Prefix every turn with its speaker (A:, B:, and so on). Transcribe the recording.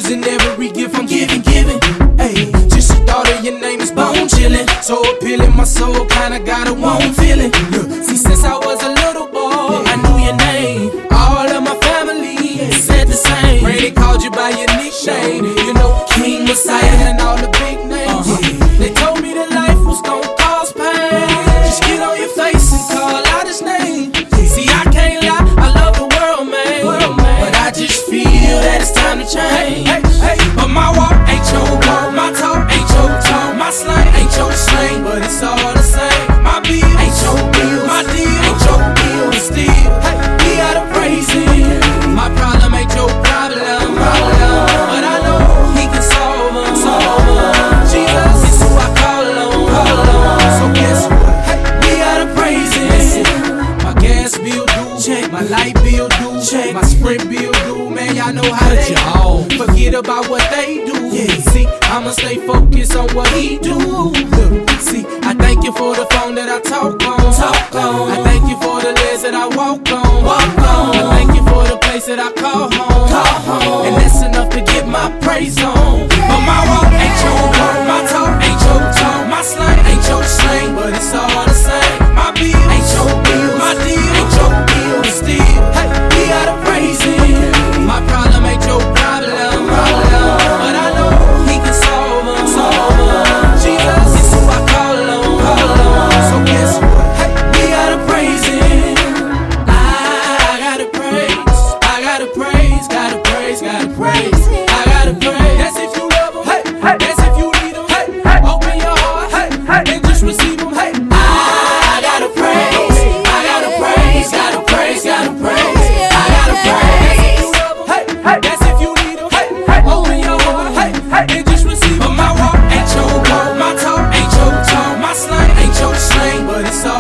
A: in every gift I'm giving. Hey, just the thought of your name is bone chillin', so appealing. My soul kinda got a warm feeling. Look, see, since I was a little boy, I knew your name. All of my family said the same. Pray they called you by your nickname. You know, King, Messiah, and all the big names. They told me that life was gon' cause pain. Just get on your face and call out his name. See, I can't lie, I love the world, man. But I just feel that it's time to change. But my walk ain't your walk, my talk ain't your talk, my slang ain't your slang, but it's all the same. My bill ain't your bill, my deal ain't your deal, but still, we gotta praise him. My problem ain't your problem, but I know he can solve them. Jesus is who I call on. So guess what? We gotta praise him. My gas bill due, check. My light bill due, check. My Sprint bill due, man, y'all know how they all forget about what they do. See, I'ma stay focused on what he do. Look, see, I thank you for the phone that I talk on. I thank you for the legs that I walk on. I thank you for the place that I call home. And that's enough to get my praise on. But my walk ain't your walk, my talk ain't your talk, my slang ain't your slang, but it's all the same. My bill ain't your bill, my deal ain't your deal, but still, we gotta praise him. My problem ain't your problem, but I know he can solve them. Jesus is who I call on. So guess what? We gotta praise him. I gotta praise, I gotta praise, gotta praise, gotta praise. I gotta praise. That's if you love him, that's if you need him. Open your heart and just receive him. I gotta praise, I gotta praise, gotta praise, gotta praise. I gotta praise. That's if you need him. Open your heart and just receive him. But my walk ain't your walk, my talk ain't your talk, my slang ain't your slang, but it's all